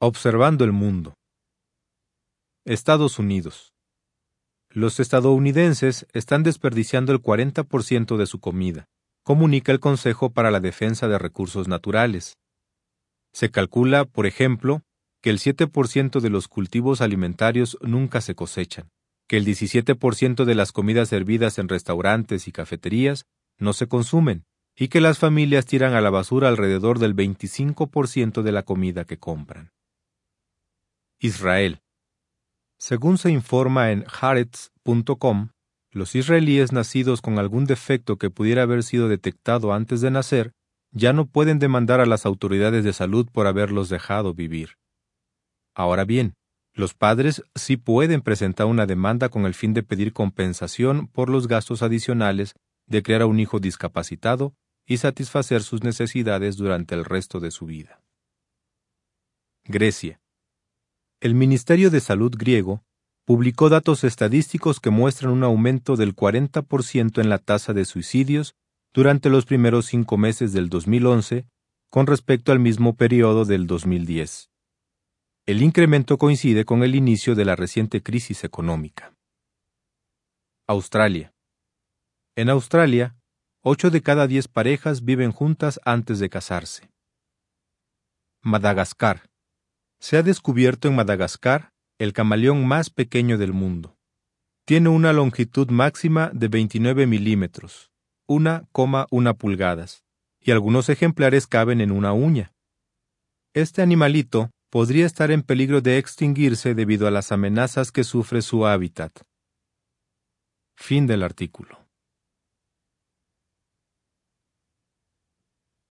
Observando el mundo. Estados Unidos. Los estadounidenses están desperdiciando el 40% de su comida, comunica el Consejo para la Defensa de Recursos Naturales. Se calcula, por ejemplo, que el 7% de los cultivos alimentarios nunca se cosechan, que el 17% de las comidas servidas en restaurantes y cafeterías no se consumen, y que las familias tiran a la basura alrededor del 25% de la comida que compran. Israel. Según se informa en Haaretz.com, los israelíes nacidos con algún defecto que pudiera haber sido detectado antes de nacer ya no pueden demandar a las autoridades de salud por haberlos dejado vivir. Ahora bien, los padres sí pueden presentar una demanda con el fin de pedir compensación por los gastos adicionales de criar a un hijo discapacitado y satisfacer sus necesidades durante el resto de su vida. Grecia. El Ministerio de Salud griego publicó datos estadísticos que muestran un aumento del 40% en la tasa de suicidios durante los primeros 5 meses del 2011 con respecto al mismo periodo del 2010. El incremento coincide con el inicio de la reciente crisis económica. Australia. En Australia, 8 de cada 10 parejas viven juntas antes de casarse. Madagascar. Se ha descubierto en Madagascar el camaleón más pequeño del mundo. Tiene una longitud máxima de 29 milímetros, 1,1 pulgadas, y algunos ejemplares caben en una uña. Este animalito podría estar en peligro de extinguirse debido a las amenazas que sufre su hábitat. Fin del artículo.